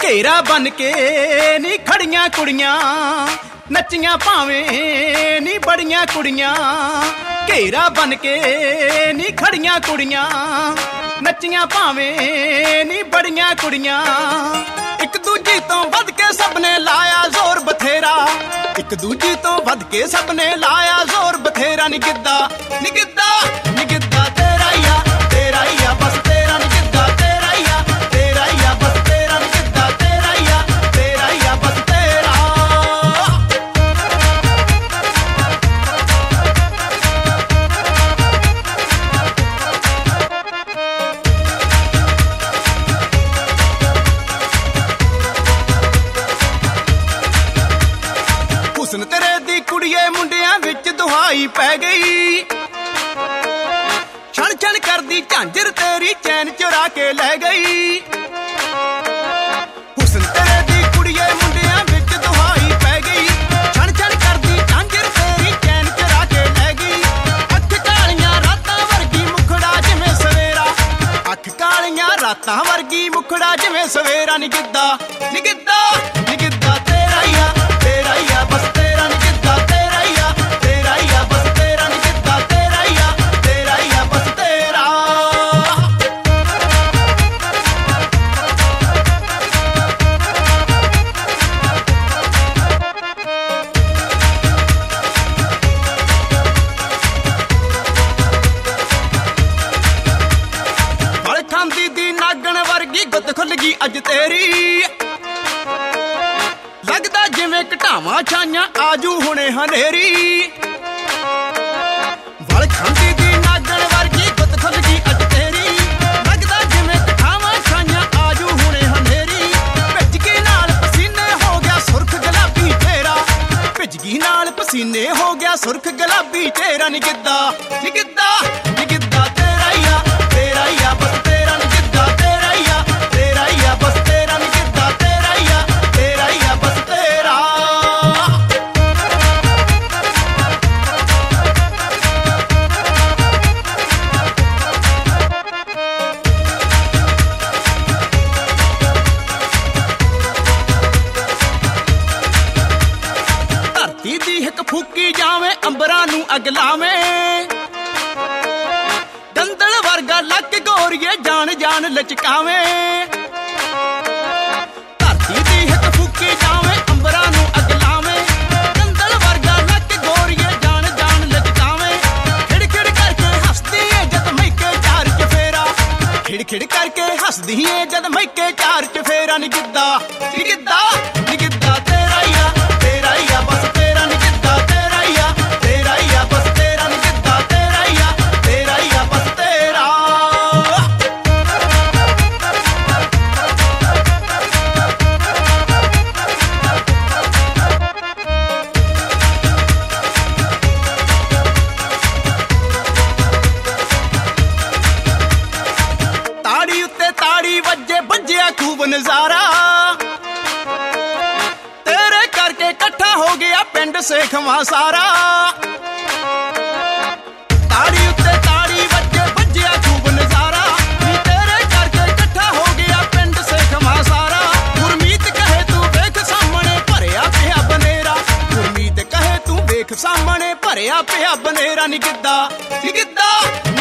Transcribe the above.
घेरा बन के नी खड़ियां कुड़ियां नच्चियां भावें नी बड़ियां कुड़ियां घेरा बन के नी खड़ियां कुड़ियां नच्चियां भावें नी बड़ियां कुड़ियां एक दूजी तो वध के सबने लाया जोर बथेरा एक दूजी तो वध के सबने लाया जोर बथेरा नी गिद्दा नी गिद्दा नी गिद्दा तेरा ही आ बस तेरा नी गिद्दा तेरा ही आ बस तेरा नी गिद्दा तेरा ही आ बस तेरा हुस्न तेरे दी कुड़िए मुंडियां विच दुहाई पै गई छण छण करदी झांजर तेरी चैन चुरा के लै गई हुस्न तेरे दी कुड़िए मुंडियां विच दुहाई पै गई छण छण करदी झांजर तेरी चैन चुरा के लै गई अख कालियां रातां वर्गी मुखड़ा जिवें सवेरा अख कालियां रातां वर्गी मुखड़ा जिवें सवेरा नी गिद्दा नी गिद्दा नी गिद्दा तेरा ही आ बस तेरा नी गिद्दा तेरा ही आ बस तेरा नी गिद्दा तेरा ही आ बस तेरा फल खांदी दी नागण वर्गी गुੱਤ खुल गई अज तेरी लगदा जिवें घटावां छाइयां आजू हुणे हनेरी वल खांदी दी नागण वर्गी गुੱਤ खुल गई अज तेरी लगदा जिवें घटावां छाइयां आजू हुणे हनेरी भिजगी नाल पसीने हो गया सुर्ख गुलाबी चेहरा भिजगी नाल पसीने हो गया सुर्ख गुलाबी चेहरा नी गिद्दा नी गिद्दा नी गिद्दा तेरा ही आ बस तेरा नी गिद्दा तेरा ही आ बस तेरा नी गिद्दा तेरा ही आ बस तेरा धरती दी हिक फूकी जावे अंबरां नूं अग लावें दंदल वर्गा लक गोरीए जान जान लचकावें धरती दी हिक फूकी जावे अंबरां नूं अग लावें दंदल वर्गा लक गोरीए जान जान लचकावें खिड़ करके हसदी है जद मैके चार चफेरा खिड़ करके हसदी है जद मैके चार चफेरा नी गिद्दा नी गिद्दा नी गिद्दा तेरा ही आ बस तेरा नी गिद्दा तेरा ही आ बस तेरा नी गिद्दा तेरा ही आ बस तेरा ताड़ी उत्ते ताड़ी वज्जे बज्जिया खूब नजारा तेरे करके इकट्ठा हो गया पिंड सेखवां सारा ताड़ी उत्ते ताड़ी वज्जे बज्जिया खूब नजारा तेरे करके इकट्ठा हो गया पिंड सेखवां सारा गुरमीत कहे तू वेख सामने भरिया पिया बनेरा गुरमीत कहे तू वेख सामने भरिया पिया बनेरा नी गिद्दा नी गिद्दा